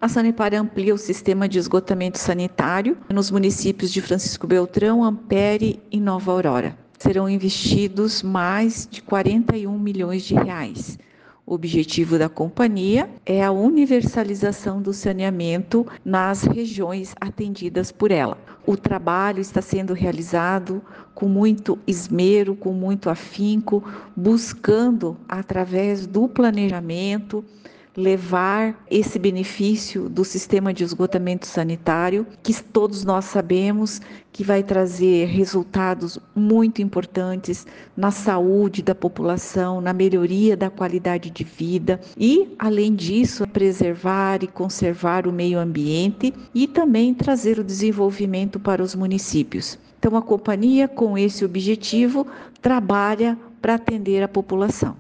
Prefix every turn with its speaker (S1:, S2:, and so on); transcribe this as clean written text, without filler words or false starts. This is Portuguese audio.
S1: A Sanepar amplia o sistema de esgotamento sanitário nos municípios de Francisco Beltrão, Ampere e Nova Aurora. Serão investidos mais de 41 milhões de reais. O objetivo da companhia é a universalização do saneamento nas regiões atendidas por ela. O trabalho está sendo realizado com muito esmero, com muito afinco, buscando, através do planejamento, levar esse benefício do sistema de esgotamento sanitário, que todos nós sabemos que vai trazer resultados muito importantes na saúde da população, na melhoria da qualidade de vida e, além disso, preservar e conservar o meio ambiente e também trazer o desenvolvimento para os municípios. Então, a companhia, com esse objetivo, trabalha para atender a população.